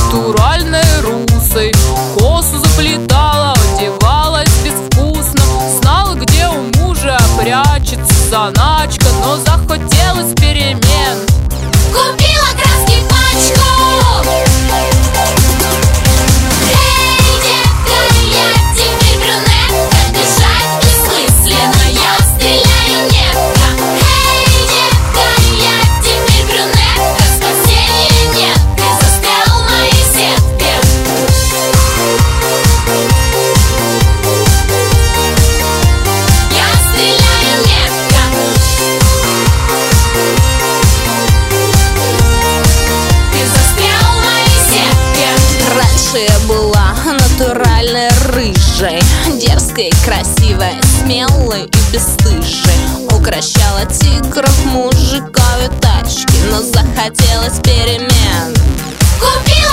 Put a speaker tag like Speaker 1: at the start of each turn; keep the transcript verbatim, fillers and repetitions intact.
Speaker 1: натуральной русой. Косу заплетала, одевалась безвкусно, знала, где у мужа прячется заначка, но захотелось перемен.
Speaker 2: Купила краски пачку. Эй, детка, я теперь брюнетка, бежать бессмысленно, я стреляю метко. Эй, детка, я теперь брюнетка, спасения нет, ты застрял в моей сетке. Я стреляю метко. Ты застрял в моей сетке.
Speaker 3: Раньше я была натуральной рыжей, дерзкой, красивой, смелой и бесстыжей. Укращала тигров, мужика и тачки, но захотелось перемен.
Speaker 2: Купила